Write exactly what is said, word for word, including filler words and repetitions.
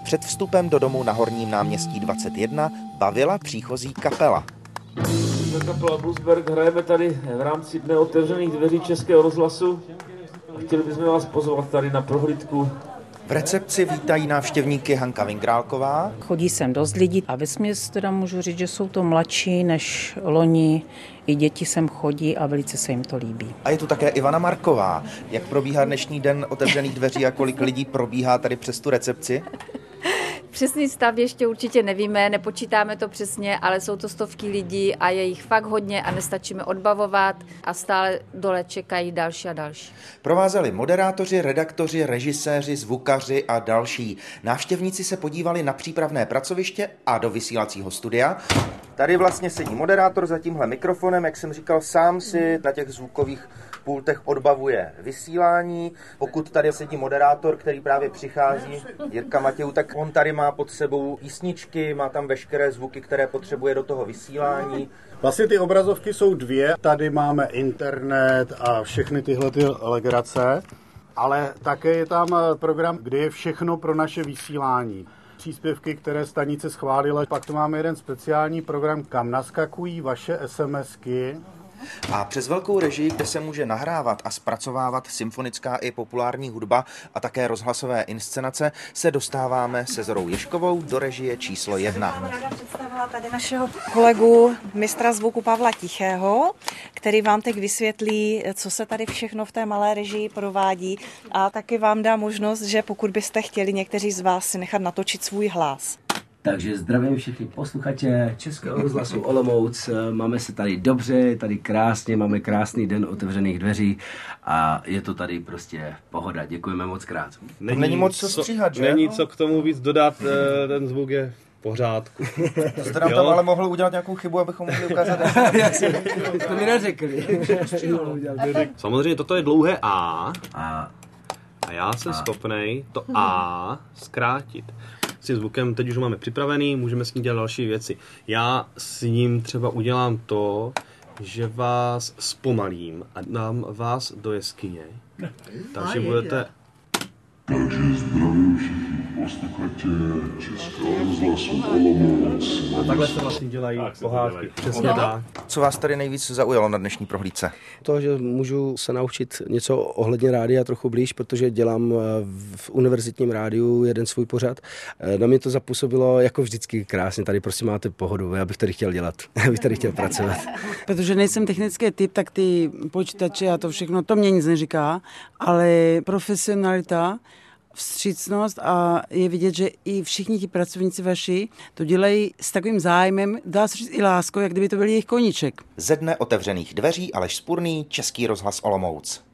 před vstupem do domu na Horním náměstí dvacet jedna bavila příchozí kapela. Za kapela Bluesberg hrajeme tady v rámci Dne otevřených dveří Českého rozhlasu a chtěli bychom vás pozvat tady na prohlídku. V recepci vítají návštěvníky Hanka Vingrálková. Chodí sem dost lidí a vesměs teda můžu říct, že jsou to mladší než loni. I děti sem chodí a velice se jim to líbí. A je tu také Ivana Marková. Jak probíhá dnešní den otevřených dveří a kolik lidí probíhá tady přes tu recepci? Přesný stav ještě určitě nevíme, nepočítáme to přesně, ale jsou to stovky lidí a je jich fakt hodně a nestačíme odbavovat a stále dole čekají další a další. Provázeli moderátoři, redaktoři, režiséři, zvukaři a další. Návštěvníci se podívali na přípravné pracoviště a do vysílacího studia. Tady vlastně sedí moderátor za tímhle mikrofonem, jak jsem říkal, sám si na těch zvukových pultech odbavuje vysílání. Pokud tady sedí moderátor, který právě přichází, Jirka Matějů, tak on tady má pod sebou písničky, má tam veškeré zvuky, které potřebuje do toho vysílání. Vlastně ty obrazovky jsou dvě. Tady máme internet a všechny tyhle ty legrace, ale také je tam program, kde je všechno pro naše vysílání. Příspěvky, které stanice schválila. Pak tu máme jeden speciální program, kam naskakují vaše SMSky. A přes velkou režii, kde se může nahrávat a zpracovávat symfonická i populární hudba a také rozhlasové inscenace, se dostáváme se Zorou Ježkovou do režie číslo jedna. Já ráda představila tady našeho kolegu mistra zvuku Pavla Tichého, který vám teď vysvětlí, co se tady všechno v té malé režii provádí a taky vám dá možnost, že pokud byste chtěli někteří z vás si nechat natočit svůj hlas. Takže zdravím všechny posluchače Českého rozhlasu Olomouc. Máme se tady dobře, tady krásně, máme krásný den otevřených dveří a je to tady prostě pohoda. Děkujeme moc krát. Není, není moc co stříhat, že? Není co k tomu víc dodat, ten zvuk je v pořádku. To jste nám tam ale mohl udělat nějakou chybu, abychom mohli ukázat. To mi neřekli. Samozřejmě toto je dlouhé A. A, a já jsem a. schopnej to A zkrátit. S tím zvukem teď už máme připravený, můžeme s ním dělat další věci. Já s ním třeba udělám to, že vás zpomalím a dám vás do jeskyně. Takže budete... Takže zdravím všichni posluchače Českého rozhlasu Olomouc. A takhle se vlastně dělají pohádky. Přesně tak. Co vás tady nejvíc zaujalo na dnešní prohlídce? To, že můžu se naučit něco ohledně rádia trochu blíž, protože dělám v univerzitním rádiu jeden svůj pořad. Na mě to zapůsobilo jako vždycky krásně. Tady prostě máte pohodu. Já bych tady chtěl dělat. Já bych tady chtěl pracovat. Protože nejsem technický typ, tak ty počítače a to všechno, to mě nic neříká, ale profesionalita, vstřícnost a je vidět, že i všichni ti pracovníci vaši to dělají s takovým zájmem, dá se říct i láskou, jak kdyby to byl jejich koníček. Ze Dne otevřených dveří Aleš Spurný, Český rozhlas Olomouc.